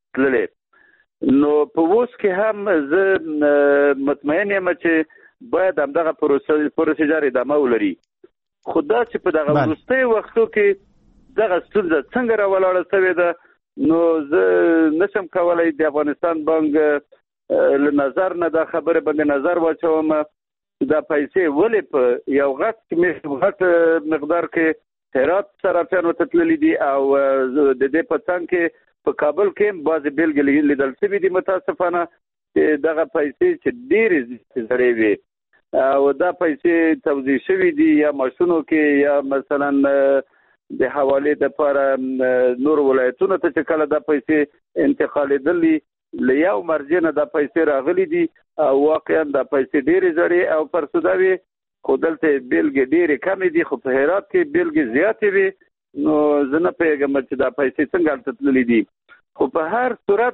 تللې. نو په اوس کې هم زه مطمئن یم چې باید همدغه پروسیجر ادامه ولري. خو دا چې په دغه وروستي وختو کې دغه ستونزه څنګه راولاړه شوې ده، نو زه نشم کولی د افغانستان بانک له نظر نه دا خبره باندې نظر واچوم. دا پیسې ولې په یو غټ مقدار کې هرات صرافیانو ته تللي دي او د دې په څنګ کې په کابل کې بعضې بېلګې لیدل شوي دي متاسفانه چې دغه پیسې چې ډېرې زړې وي او دا پیسې توزیع شوي دي یا ماشونو کې یا مثلا د حوالې دپاره نور ولایتونو ته چې کله دا پیسې انتقالېدلي له یو مرجع نه دا پیسې راغلي دي او واقعا دا پیسې ډېرې زړې او فرسوده وي، خو دلته بېلګې ډېرې کمې دي، خو په هرات کې بېلګې زیاتې وي. نو زه نه پوهېږم چې دا پیسې څنګه هلته تللي دي. خو په هر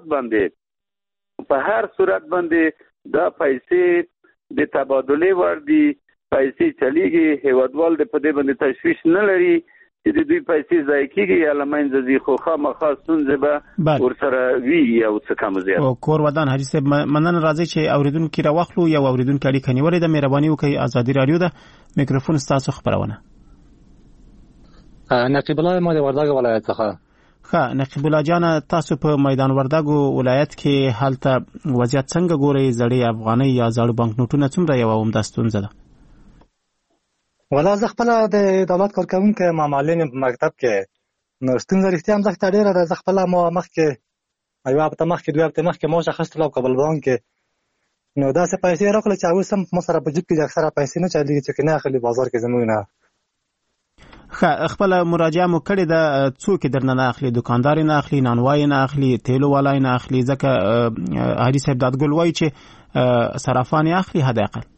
صورت باندې دا پیسې د تبادلې وړ دي، پیسې چلیږي، هیوادوال د په دې باندې تشویش نه لري چې د دوی پیسې ضایع کېږي یا له منځه ځي، خو خامخا ستونزې به ورسره وي یو څه کم زیات. کور ودان حاجي صاحب، مننه. راځئ چې اورېدونکي راواخلو. یو اورېدونکي اړیکه نیولې ده، مهرباني وکړئ. ازادي راډیو ده، میکروفون ستاسو خپرونه. نقیب الله ما د وردګ ولایت څخه. نقیب الله جان، تاسو په میدان وردګ ولایت کې هلته وضعیت څنګه ګورئ؟ زړې افغانۍ یا زاړه بانک نوټونه څومره یوه عمده ستونزه ده؟ ولا زه خپله د دولت کارکوونکی معلم یم په مکتب کې، نو ستونزه رښتیا هم زه ډېره ده. زه خپله ما مخکې یوه هفته مخکې 2 هفتې مخکې معاش اخیستلی په کابل بانک کې، نو داسې پیسې راغلې چې اوس هم ما سره په جیب کې اکثره پیسې نه چلېږي چې نه اخلي بازار کې زموږ نه. خپله مراجعه مو کړې ده، څوک یې درنه نه اخلي؟ دوکاندار یې نه اخلي، نانوای یې نه اخلي، تیلو والا یې نه اخلي؟ ځکه حاجي صاحب دادګل وایي چې صرافان یې اخلي حداقل.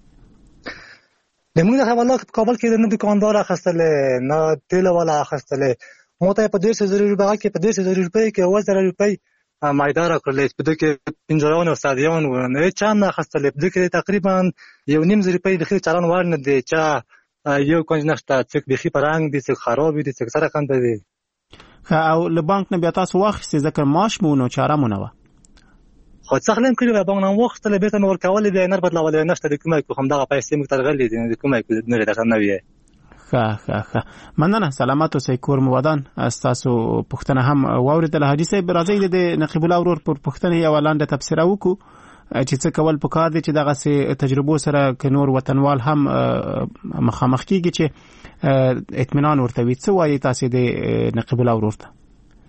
د موږ حواله په کابل کې نه دوکاندار اخیستلې نه تیلو والا اخیستلې. ما ته په 150,000 روپۍ کې په 150,000 روپۍ کې 1000 روپۍ مایده راکړلې، په دې کې پنجران او سادیان و نه چا نه اخیستلې. په دې کې تقریبا 1.5 روپۍ د خیر چالان وړ نه دی، چا یو کنج نشته، څوک بېخي په رنګ دي، څوک خراب دي، څوک سره کنده دي. او له بانک نه بیا تاسو واخیستې ځکه معاش مو نو چاره مو نه وه؟ خو څه خلم کړي له بانک نه واخیستلې، بېرته مې ورکولې، بیا یې نه بدلولې، نشته د کومه کو همدغه پیسې موږ ته راغلې دي، د کومه کو نه درته نه وي. ښه مننه. سلامت اوسئ، کور مو ودان. ستاسو پوښتنه هم واورېدله. حاجي صاحب، راځئ د نقیب الله ورور پر پوښتنې یوه لنډه تبصره وکړو چې څه کول پکار دي چې دغسې تجربو سره که نور وطنوال هم مخامخ کېږي چې اطمینان ورته وي. څه وایي تاسې د نقیب الله ورور ته؟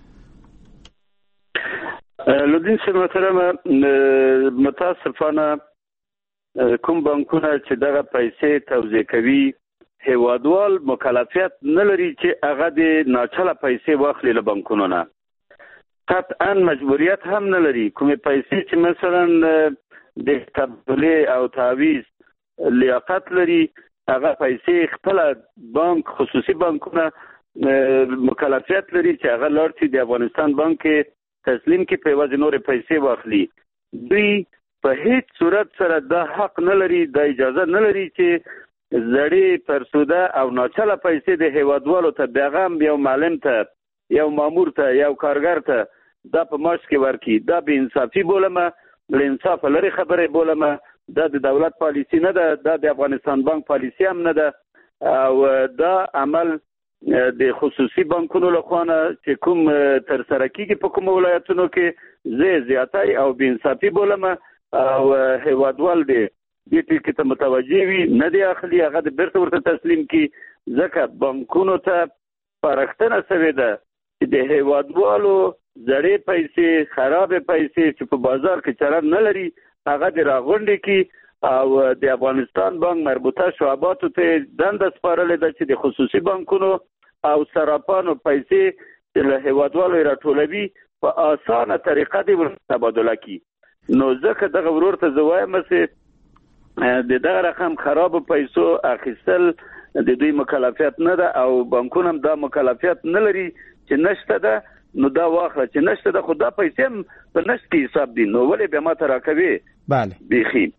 لودین صاحب محترمه، متاسفانه کوم بانکونه چې دغه پیسې توزیع کوي هیوادوال مکلفیت نه لري چې هغه د ناچله پیسې واخلي له بانکونو نه، قطعا مجبوریت هم نه لري. کومې پیسې چې مثلا د تبادلې او تعویض لیاقت لري هغه پیسې خپله بانک خصوصي بانکونه مکلفیت لري چې هغه لاړ شي د افغانستان بانک کې تسلیم کې په یوازې نورې پیسې واخلي. دوی په هیڅ صورت سره دا حق نه لري، دا اجازه نه لري چې زړې فرسوده او ناچله پیسې د هیوادوالو ته بیغم یو معلم ته، یو مامور ته، یو کارګر ته دا په معاش کې ورکړي. دا بې انصافي بولمه، له انصافه لرې خبرې بولمه. دا د دولت پالیسي نه ده، دا د افغانستان بانک پالیسي هم نه ده، او دا عمل د خصوصي بانکونو لخوا نه چې کوم تر سره کېږي په کومو ولایتونو کې زه زیاتی او بې انصافي بولمه، او هیوادوال دی دې ټکي ته متوجه وي، نه دی اخلي، هغه د بیرته ورته تسلیم کړي. ځکه بانکونو ته سپارښتنه شوې ده چې د هیوادوالو زړې پیسې، خرابې پیسې چې په بازار کې چلن نه لري هغه د راغونډې کړي، او د افغانستان بانک مربوطه شعباتو ته دنده سپارلې ده چې د خصوصي بانکونو او صرافانو پیسې چې له هیوادوالو راټولوي په اسانه طریقه دې ورته تبادله کړي. نو ځکه دغه ورور ته زه وایم چې د دغه رقم خرابو پیسو اخیستل د دوی مکلفیت نه ده، او بانکونه هم دا مکلفیت نه لري چې نشته ده نو دا واخله، چې نشته ده خو دا پیسې هم په نشت کې حساب دي، نو ولې بیا ما ته راکوي؟ بله بیخي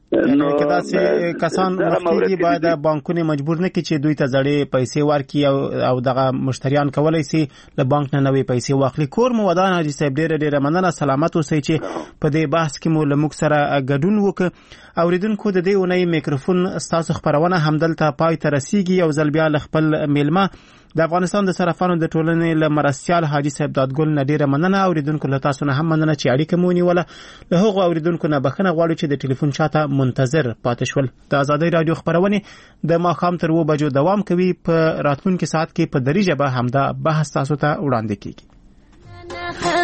نو کدا سي کسان مخکې باید بانکونه مجبور نه کړي چې دوی ته زړې پیسې ورکړي او دغه مشتریان کولای شي له بانک نه نوې پیسې واخلي. کور مو ودان حاجی صاحب ډېر مننه، سلامت اوسئ چې په دې بحث کې مو له موږ سره ګډون وکړ. اوریدونکو د دې اونۍ میکروفون ستاسو خبرونه همدلته پای ته رسیږي. یو ځل بیا خپل میلمه د افغانستان د صرافانو د ټولنې له مرستیال حاجی صاحب دادګل نه ډیره مننه. اوریدونکو له تاسو نه هم مننه چې اړیکه مو ونیوله. له هغو اوریدونکو نه بخښنه غواړو چې د ټلیفون چاته منتظر پاتې شول. د آزادۍ رادیو خبرونه د ماښام تر 2 بجو دوام کوي. په راتلونکي ساعت کې په دري ژبه همدا بحث تاسو ته وړاندې کیږي.